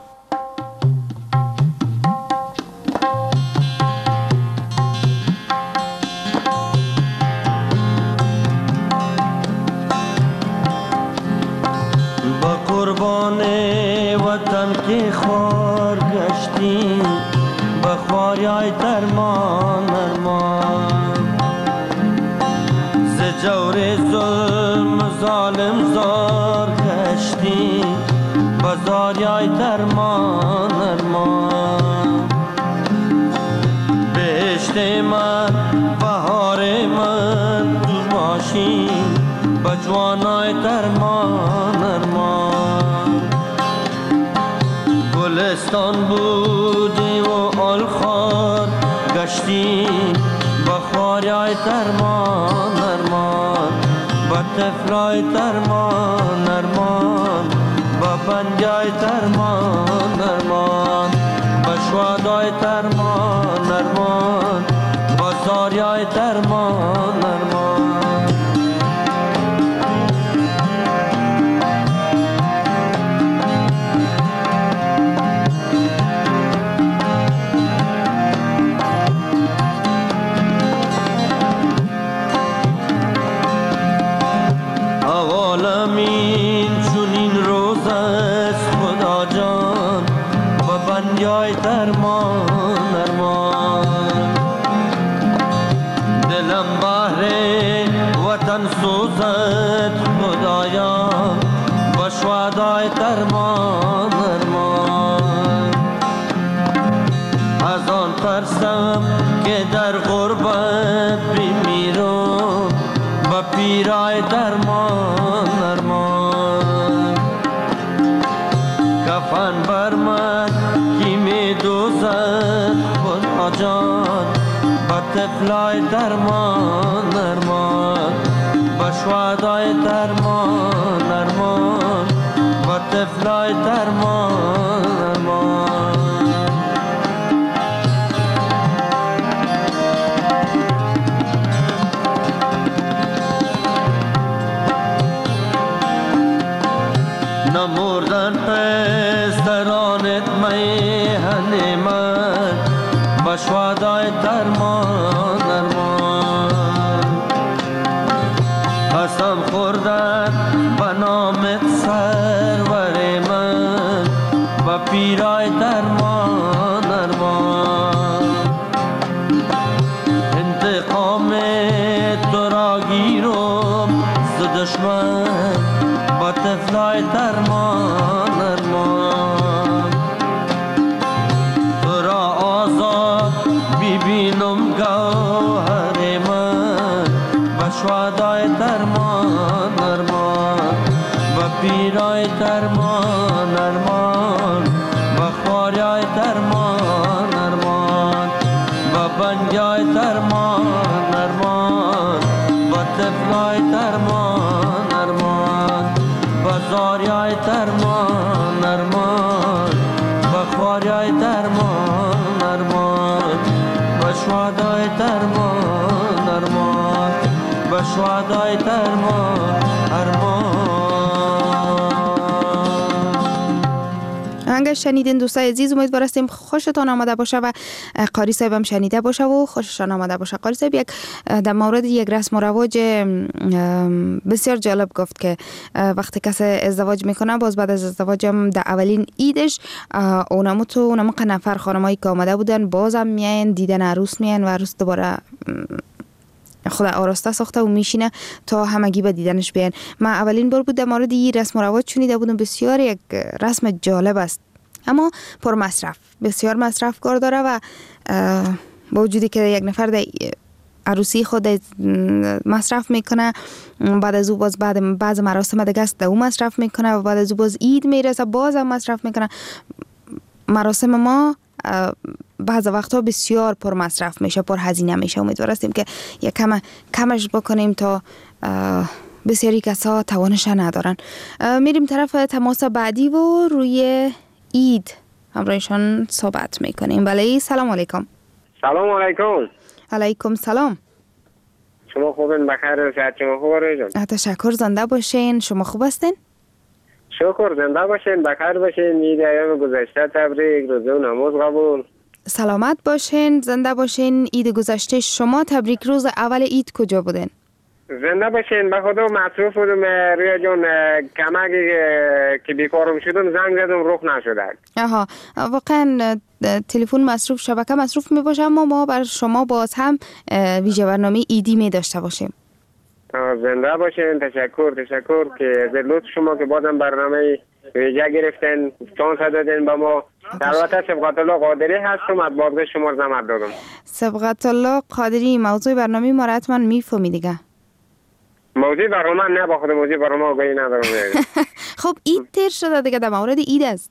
قربان وطن که خوار گشتی بخواریای درمان ارمان ز جور ظلم ظالم زار گشتی بزاریای درمان ارمان بهشت من بهار من تو باشی بجوانای درمان ارمان گلستان بودی و آلخار گشتی بخواریای درمان ارمان با طفلای درمان ارمان با بنجای درمان ارمان با شوادای درمان ارمان با زاریای درمان ارمان جای درمان ارمان دلم بهر وطن سوزد خدایا با شوادای درمان ارمان از آن ترسم که در غربت بمیرم با پیرای درمان ارمان کفن بر من دوزد خدا جان با طفلای درمان ارمان با شوادای درمان ارمان با طفلای درمان ارمان نمردن پسترانت میهن من با شوادای درمان ارمان قسم خوردن با نامت سرور من با پیرای درمان ارمان انتقام تو را گیرم ز دشمن با طفلای درمان ارمان تو را آزاد ببینم گوهر من با شوادای درمان ارمان با پیرای درمان ارمان با خواریای درمان ارمان پنجای ترمان ارمان با طفلای ترمان ارمان با زاریای ترمان ارمان با خواریای ترمان ارمان با شهدای ترمان ارمان با شهدای ترمان ارمان. آهنگ شنیدین دوستای عزیز، امیدوار هستیم خوشتان آمده باشه و قاری صاحب هم شنیده باشه و خوششان آمده باشه. قاری صاحب یک در مورد یک رسم و رواج بسیار جالب گفت که وقتی کسی ازدواج میکنه باز بعد از ازدواج هم در اولین عیدش اونمو تو اونمو نفر خانمایی که آمده بودن بازم میاین دیدن عروس میاین و عروس دوباره خدا آراسته ساخته و میشینه تا همگی به دیدنش بیان. من اولین بار بود در مورد این رسم و رواج شنیده بودم. بسیار یک رسم جالب است اما پر مصرف، بسیار مصرف کار داره و با وجودی که یک نفر در عروسی خود مصرف میکنه، بعد از او باز بعد بعض مراسم دیگه است در او مصرف میکنه و بعد از او باز عید میرسه باز هم مصرف میکنه. مراسم ما بعض وقتا بسیار پر مصرف میشه، پر هزینه میشه. امیدوار هستیم که یک کم کمش بکنیم تا بسیاری کسا توانش ندارن. میریم طرف تماس بعدی و روی عید همراهشان صحبت میکنیم. بله، سلام علیکم. سلام علیکم. علیکم سلام. شما خوبین؟ بخیر صحت شما خوبه جان؟ تشکر، زنده باشین. شما خوب هستین؟ شکر، زنده باشین، بخیر باشین. عید ایام گذشته تبریک، روزه و نماز قبول. سلامت باشین، زنده باشین. عید گذشته شما تبریک. روز اول عید کجا بودین؟ زنده باشین. به خدا مصروف بودم رویا جان، کمکی که بیکارم شدم زنگ زدم رخ نشده. آها، واقعا تلفن مصروف، شبکه مصروف می باشه، اما ما بر شما باز هم ویژه برنامه عیدی می داشته باشیم. زنده باشین. تشکر تشکر که به لطف شما که بازم برنامه ویژه گرفتن، چانس دادین به ما. البته سبقت الله قادری هستم، از بارگاه شما زحمت دادم. سبقت الله قادری، موضوع برنامه ما را حتما میفهمی دیگه. موضوع برنامه نه، با خود موضوع برنامه آگاهی ندارم. خب عید تیر شده دیگه، در مورد عید است.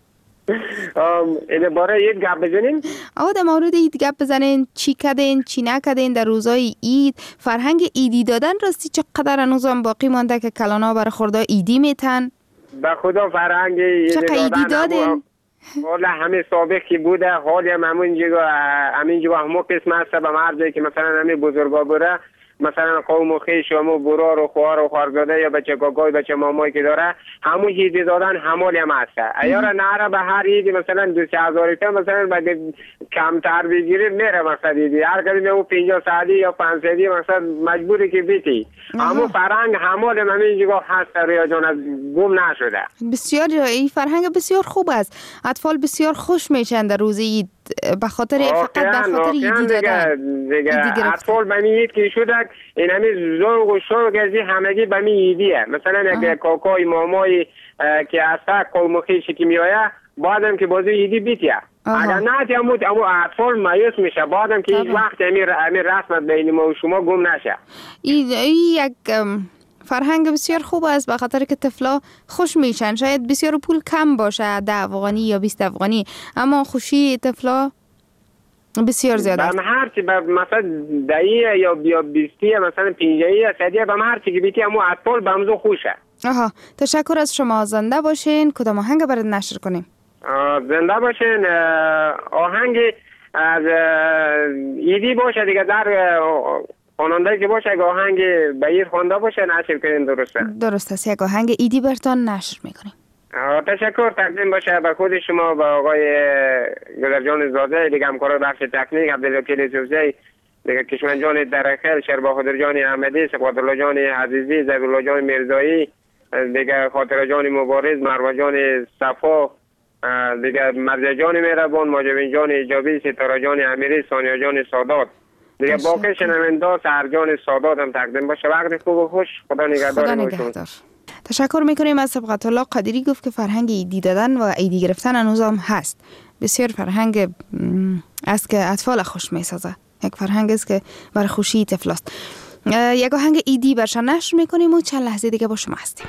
این باره عید گپ بزنین؟ آه، در مورد عید گپ بزنین. چی کردین چی نکردین در روزای عید؟ فرهنگ عیدی دادن راستی چقدر هنوز هم باقی مانده که کلانا برای خورده عیدی میتن؟ به خدا فرهنگ عیدی دادن والا همه سابق که بوده، حالی هم همون جگه همین جگه همون قسم هست به مرده که مثلا همین بزرگا بوده، مثلا قوم و خیش و همون برار و خوار و خوارزاده یا بچه کاکای بچه مامایی که داره همون عیدی دادن همالی هم هست. ایاره نهره به هر عیدی مثلا دو سه هزاری تا مثلا باید کمتر بگیری میره مثلا عیدی هر کدوم همون پینجا ساعتی یا پنج ساعتی مثلا مجبوری که بیتی. همون فرهنگ همالی هم همین جگه هست رویا جان، از گم نشده. بسیار این فرهنگ بسیار خوب است. اطفال بسیار خوش میشن در روز عید به خاطر فقط به خاطر عیدی دادن. دیگه اطفال به می عید که شده این همین زوج و شوق ازی همگی به می عیدیه. مثلا اگه کاکای مامای که اصلا قوم خیشی که میایه بعدم که بازی عیدی بیتیه. اگر نه تیموت اما اطفال مایوس میشه بعدم که هیچ وقت همین رسمت بین ما و شما گم نشه. این یک فرهنگ بسیار خوب است به خاطر که طفلا خوش میشن. شاید بسیار پول کم باشه، ده افغانی یا بیست افغانی، اما خوشی طفلا بسیار زیاد است. به هر چی مثلا دهی یا بیا بیستی مثلا پنجایی صدیه به هر چی که بیتی اما اطفال به همزو خوشه. آها، تشکر از شما. زنده باشین. کدام آهنگ برات نشر کنیم؟ زنده باشین. آهنگ از ایدی باشه دیگه، در خواننده که باشه، اگه آهنگ بیر خوانده باشه نشر کنین. درسته؟ درست است. یک آهنگ ایدی برتان نشر میکنیم. تشکر تقدیم باشه به خود شما، به آقای گلرجان زاده دیگه، همکار بخش تکنیک عبدالوکیل سوزی دیگه، کشمن جان درخل، شرباخدر جان احمدی، سقوط الله جان عزیزی، زبیرالله جان میرزایی دیگه، خاطر جان مبارز، مروه جان صفا دیگه، مرزا جان مهربان، ماجبین جان ایجابی، ستاره جان امیری، ثانیه جان سادات دیگه، باقی شنونده سهر جان سادات هم تقدیم باشه. وقت خوب و خوش. خدا نگهدار. تشکر میکنیم از سبقت الله قادری. گفت که فرهنگ عیدی دادن و عیدی گرفتن هنوز هم هست. بسیار فرهنگ است که اطفال خوش میسازه. یک فرهنگ است که برای خوشی طفل است. یک آهنگ عیدی برشان نشر میکنیم و چند لحظه دیگه با شما هستیم.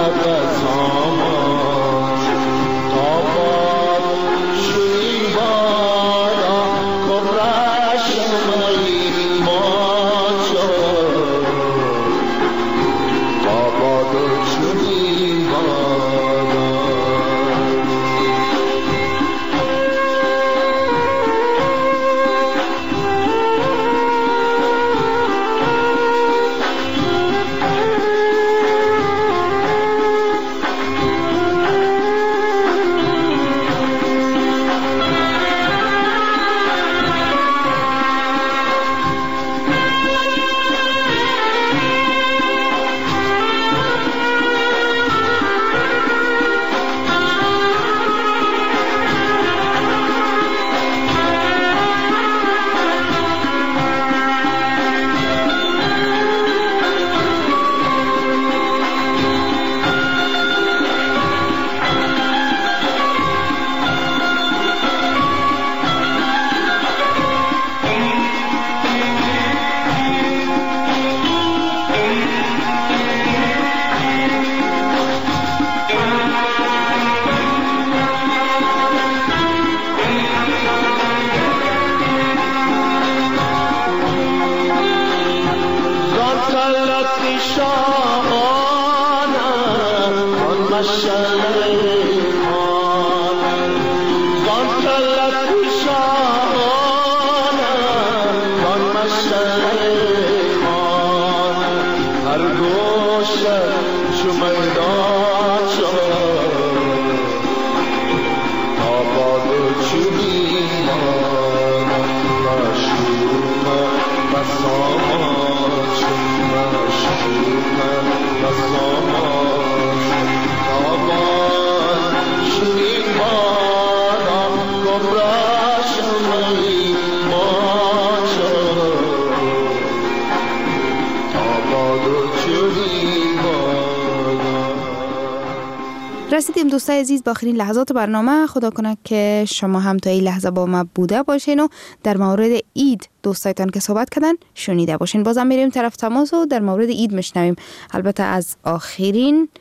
رسیدیم دوستای عزیز با آخرین لحظات برنامه. خدا کنه که شما هم تا این لحظه با ما بوده باشین و در مورد عید دوستایتان که صحبت کردن شنیده باشین. بازم میریم طرف تماس و در مورد عید میشنویم، البته از آخرین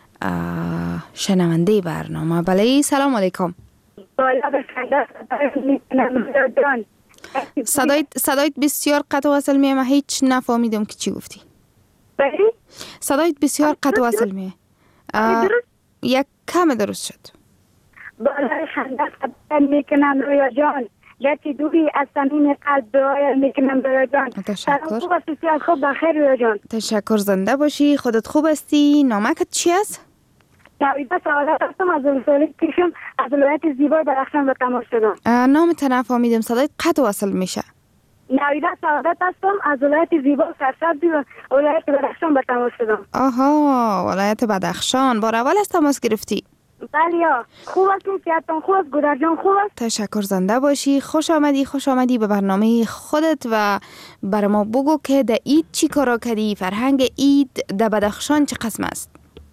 شنونده برنامه. بله سلام علیکم. صدایت صدایت بسیار قطع و وصل میه، من هیچ نفهمیدم که چی گفتی. بله صدایت بسیار قطع و وصل میه. یک کم درست شد. بالای خنده خبر میکنم رویا جان، گرچه دوری از صمیم قلب دعای میکنم رویا جان. تشکر. خوب است، بسیار خوب، بخیر رویا جان. تشکر، زنده باشی. خودت خوب هستی؟ نامکت چی است؟ نویده سعادت هستم، از ولایت پیشم، از ولایت زیبای بدخشان به تماس شدم. نامت نفهمیدم، صدایت قطع و وصل میشه. نویده سعادت هستم، از ولایت زیبا سرسبزی و ولایت بدخشان به تماس شدم. آها، ولایت بدخشان. بار اول از تماس گرفتی؟ بله یا خوب هستیم، صحتتان خوب است، گودر جان خوب است. تشکر، زنده باشی. خوش آمدی خوش آمدی به برنامه خودت و بر ما بگو که در عید چی کارا کردی؟ فرهنگ عید در بدخشان چه قسم است؟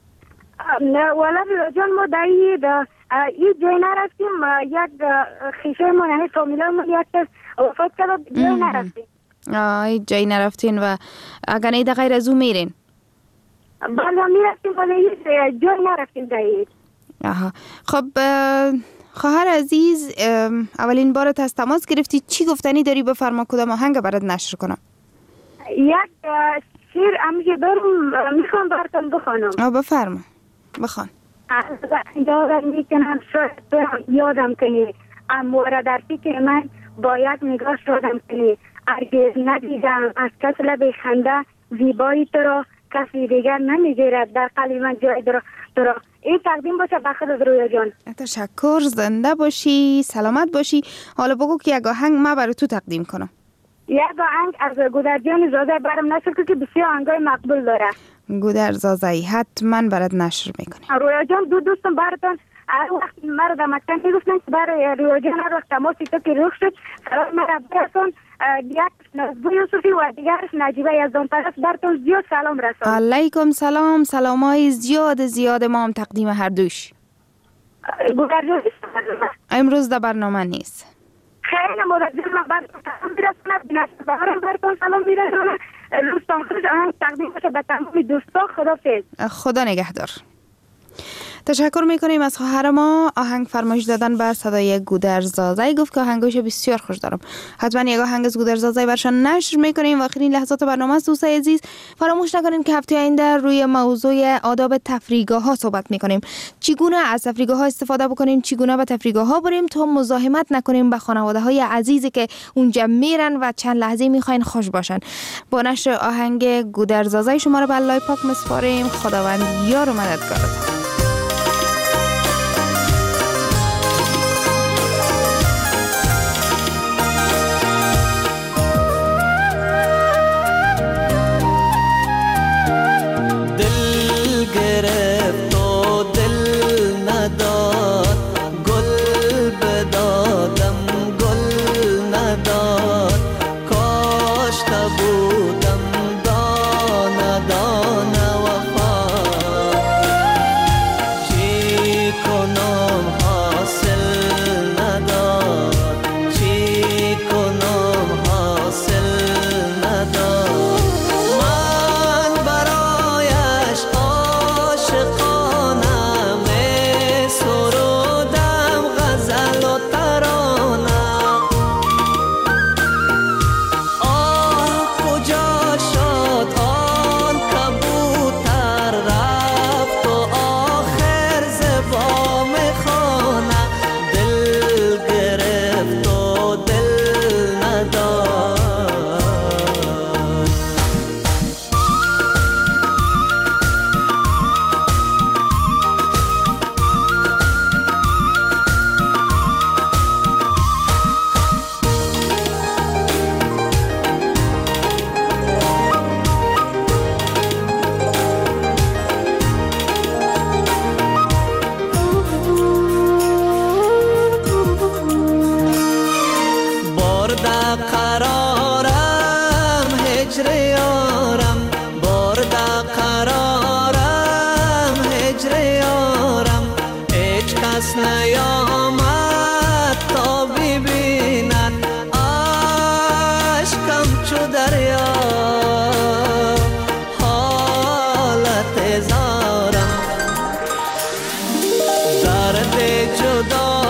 نه والا جان، ما در عید عید جای نرفتیم، یک خیشه ما یعنی فامیلا ما یک کس وفات کرد، جای نرفتیم. آه جای نرفتین و اگر نه در غیر از او میرین؟ بله میرفتیم ولی جای نرفتیم در عید. آها، خب خواهر عزیز، اولین بارت از تماس گرفتی، چی گفتنی داری؟ بفرما، کدام آهنگ برات نشر کنم؟ یک شعر همیشه دارم، میخوام براتون بخوانم. آه بفرما بخوان. یادم میکنم شاید یادم کنی، اما در فکر من با یک نگاه شدم کنی، هرگز ندیدم از کس لب خنده زیبایی تو را کسی دیگر نمیگیرد در قلب من جای درا درا. این تقدیم باشه بخیر از رویا جان. تشکر، زنده باشی، سلامت باشی. حالا بگو که یک آهنگ ما برای تو تقدیم کنم. یک آهنگ از گودر جان زاده برام نشر که بسیار آهنگای مقبول داره. گودر زاده حتما برات نشر میکنی. رویا جان دو دوستم براتون هر وقت مرا در مکتب میگفتن که برای رویا جان هر وقت تماسی تو که روخ شد سلام مرا براتون، یک نزبو یوسفی و دیگرش نجیبه یزدان پرست براتون زیاد سلام رسان. علیکم سلام، سلامای زیاد زیاد ما هم تقدیم هر دوش. گودر جان امروز در برنامه نیست. خیلی مراجعه من براتون سلام میرسونم، بینشت بهارم براتون سلام میرسونم. روستان خودش آهنگ تقدیم باشه به تمام دوستا. خدافظ. خدا نگهدار. تشکر میکنیم از خواهر ما. آهنگ فرمایش دادن بر صدای گودرزاده‌ای، گفت که آهنگش بسیار خوش دارم. حتما یک آهنگ از گودرزاده‌ای برشان نشر میکنیم. و آخرین لحظات برنامه است دوستای عزیز. فراموش نکنید که هفته آینده روی موضوع آداب تفریحگاه ها صحبت میکنیم. چگونه از تفریحگاه ها استفاده بکنیم، چگونه به تفریحگاه ها بریم تا مزاحمت نکنیم با خانواده های عزیزی که اونجا میرن و چند لحظه میخواین خوش باشن. با نشر آهنگ گودرزاده‌ای شما رو به الله پاک مسپاریم. خداوند یار و مددگارتان. Dar de juda